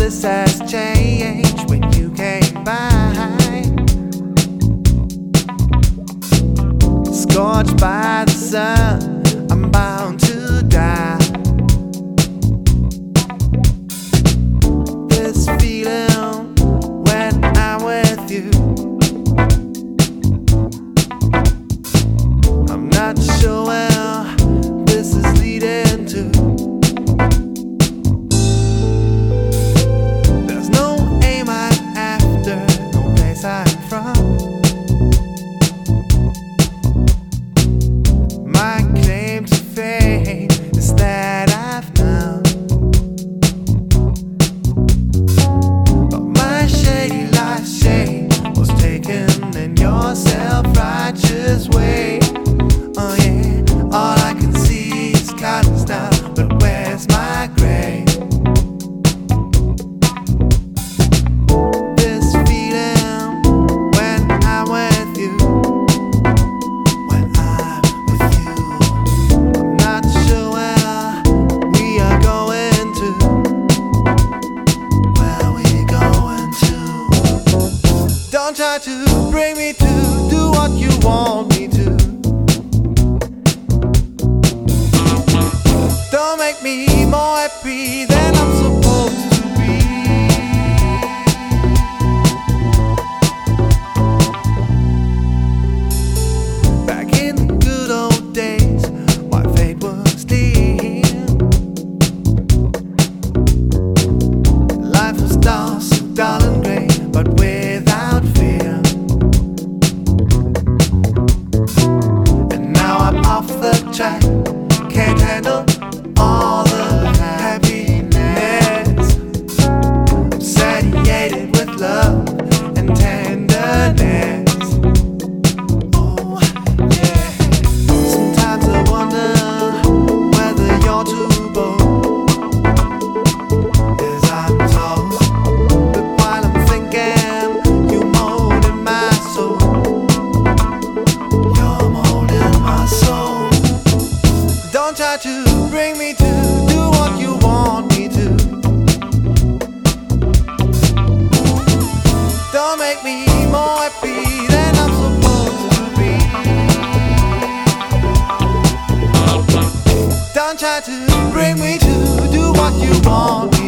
this has changed when you came by. Scorched by the sun, I'm bound to die. This feeling when I'm with you, I'm not sure where this is leading to. There's no aim I'm after, no place I'm from. My claim to fame is that I've known, but my shady life shade was taken in your self-righteous way. Oh yeah, all I can see is cotton now, but where's my grave? This feeling when I'm with you, when I'm with you, I'm not sure where we are going to, where we going to. Don't try to bring me to do what you want me to. Don't make me more happy than I'm supposed to be. Back in the good old days, my fate was clear. Life was dull, so dull and grey, but without fear. And now I'm off the track, can't handle all the happiness. I'm satiated with love and tenderness. Oh yeah. Sometimes I wonder whether you're too bold, as I'm told. But while I'm thinking, you molding my soul. You're molding my soul. Don't try to bring me to do what you want me to. Don't make me more happy than I'm supposed to be. Don't try to bring me to do what you want me to.